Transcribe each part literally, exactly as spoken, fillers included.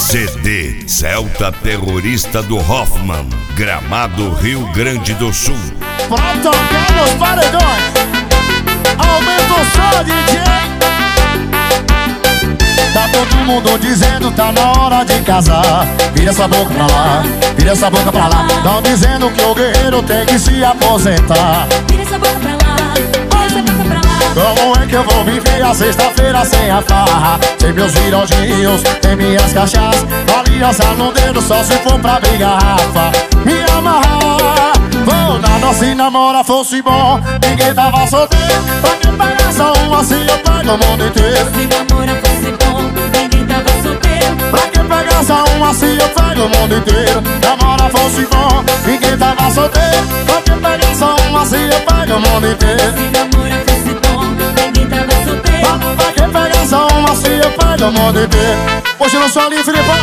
C D Celta Terrorista do Hoffman, Gramado, Rio Grande do Sul. Pra tocar nos paredões, aumenta o som, D J. Tá todo mundo dizendo tá na hora de casar. Vira essa boca pra lá, vira essa boca pra lá. Tão dizendo que o guerreiro tem que se aposentar. Vira essa boca pra lá, vira essa boca pra lá. Como é que eu vou viver a sexta-feira sem a farra? Sem meus virodinhos, sem minhas cachaças, aliança no dedo só se for pra abrir garrafa. Me amarrar, vou nada se namora fosse bom. Ninguém tava solteiro, pra que pegar só um assim eu pego o mundo inteiro. Se namora fosse bom, ninguém tava solteiro. Pra que pegar só um assim eu pego o mundo inteiro. Namora fosse bom, ninguém tava solteiro. Pra que pegar só um assim eu pego o mundo inteiro. Se namora fosse bom, ninguém tava solteiro. Pra que pegar só um assim eu pego o mundo inteiro. Hoje eu não sou ali, Filipão.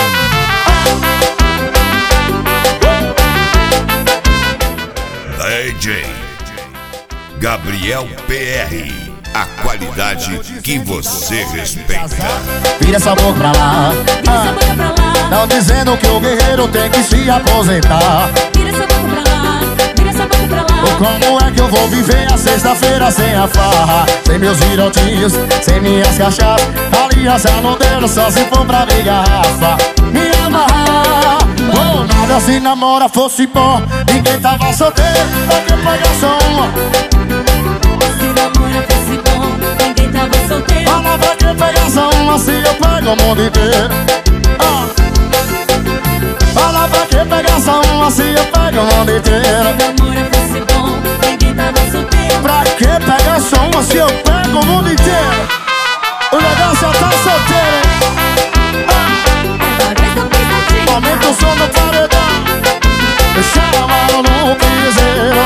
D J Gabriel P R, a qualidade que você respeita. Vira essa boca pra lá, Vira essa boca pra lá, não dizendo que o guerreiro tem que se aposentar. vira essa boca pra lá, vira essa boca pra lá. Como é que eu vou viver a sexta-feira sem a farra? Sem meus virotinhos, sem minhas cachaças, aliança no dedo só se for pra abrir garrafa. Me amarrar, oh, nada se namora fosse bom. Ninguém tava solteiro, pra que pegar só uma? Se namora fosse bom, ninguém tava solteiro. Fala pra que pegar só uma se eu pego o mundo inteiro. Ah. Fala pra que pegar só uma se eu pego o mundo inteiro. Se namora fosse bom, ninguém tava solteiro. Pra que pegar só uma se eu pego o mundo inteiro? O negócio é tá solteiro, hein? Agora essa pisadinha. Aumenta o som no paredão, deixa a mão no piseiro.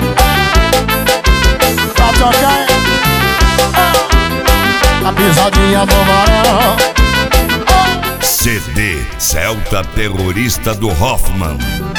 Pra tocar, hein? A pisadinha do varão. C D Celta Terrorista do Hoffman,